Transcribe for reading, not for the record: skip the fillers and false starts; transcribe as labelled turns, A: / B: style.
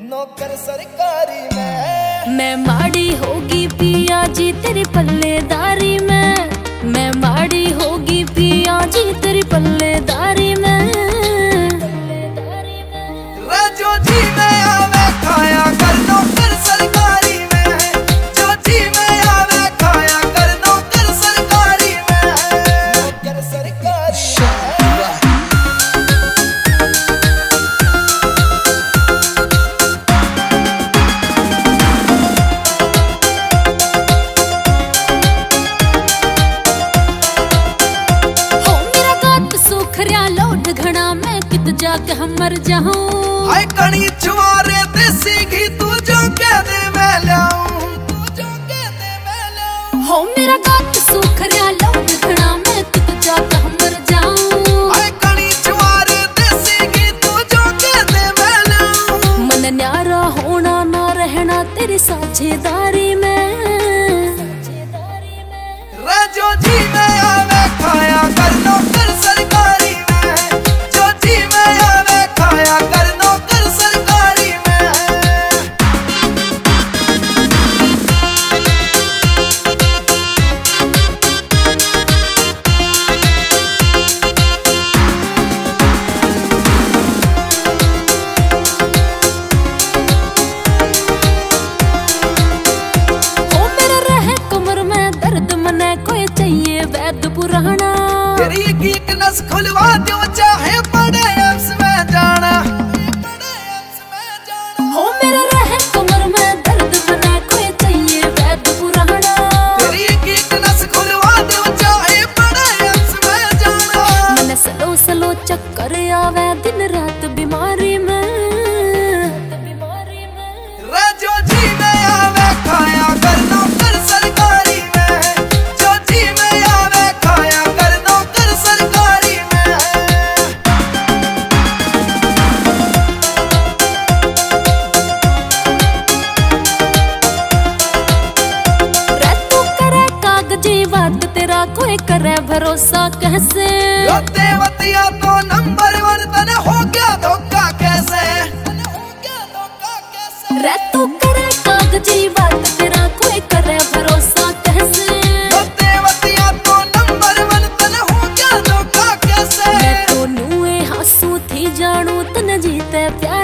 A: नौकर सरकारी में
B: मैं माड़ी होगी पिया जी तेरी पल्लेदारी में, मैं माड़ी होगी पिया जी तेरी पल्लेदारी में।
A: जो जी में आवे खाया कर नौकर सरकारी में, जो जी में आवे खाया कर नौकर सरकारी में, नौकर सरकारी में।
B: हो मेरा गात सुखरिया लौट घड़ा मैं कित जाके हम मर जाऊं।
A: हाय कणी छुआरे देसी घी तू जो कह दे मैं लाऊं, तू जो कह दे मैं लाऊं।
B: हो मेरा गात सुखरिया लौट घड़ा मैं कित जाके हम मर जाऊं।
A: हाय कणी छुआरे देसी घी तू जो कह दे मैं लाऊं।
B: मन न्यारा होना ना रहना तेरी साझेदारी में।
A: जो जी में आवे खाया कर नौकर सरकारी में, जो जी में आवे खाया कर नौकर सरकारी में।
B: हो मेरा रहे कमर में दर्द मने कोई चाहिए वैद्य पुराना।
A: तेरी एक नस खुलवा दो चाहे बड़े एम्स में जाना,
B: हो मेरा रहे कमर में दर्द मने कोई चाहिए वैद्य पुराना।
A: तेरी एक नस खुलवा दो चाहे बड़े एम्स में जाना।
B: मन सलो सलो चक्कर आवे दिन रात बीमारी में।
A: जो जी में आवे खाया कर नौकर सरकारी में, जो जी में आवे खाया कर नौकर सरकारी में।
B: रे तू करे कागजी बात तेरा कोई करे भरोसा कैसे।
A: देवतिया तो नंबर 1 तने हो गया धोखा कैसे,
B: रे तू करे कागजी बात तेरा कोई करे भरोसा कैसे।
A: देवतिया तो नंबर 1 तने हो गया धोखा कैसे।
B: मैं तो नुए हंसू थी जानू तन जीते प्यार